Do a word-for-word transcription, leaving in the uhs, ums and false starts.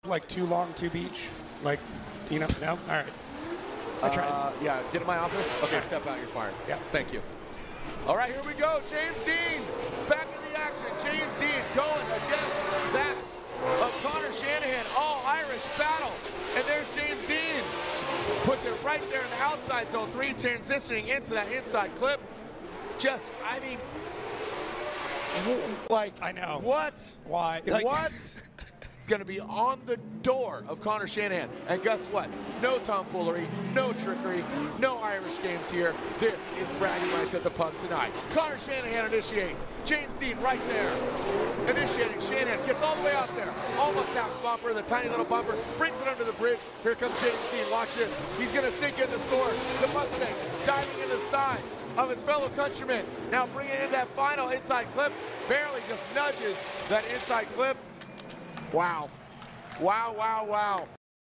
like too long, too beach? Like, do you know? No? All right. I tried. Uh, yeah, get in my office. Okay, Okay. step out, you're fired. Yeah. Thank you. All right, here we go. James Dean back in the action. James Dean going against that of Connor Shanahan. All Irish battle. And there's James Dean. Puts it right there in the outside zone three, transitioning into that inside clip. Just, I mean, w- like, I know. What? Why? Like, Like- what? Going to be on the door of Connor Shanahan. And guess what? No tomfoolery, no trickery, no Irish games here. This is bragging rights at the pub tonight. Connor Shanahan initiates. James Dean right there. Initiating. Shanahan gets all the way out there. Almost taps bumper, the tiny little bumper, brings it under the bridge. Here comes James Dean. Watch this. He's going to sink in the sword. The Mustang diving in the side of his fellow countryman. Now bringing in that final inside clip. Barely just nudges that inside clip. Wow. Wow, wow, wow.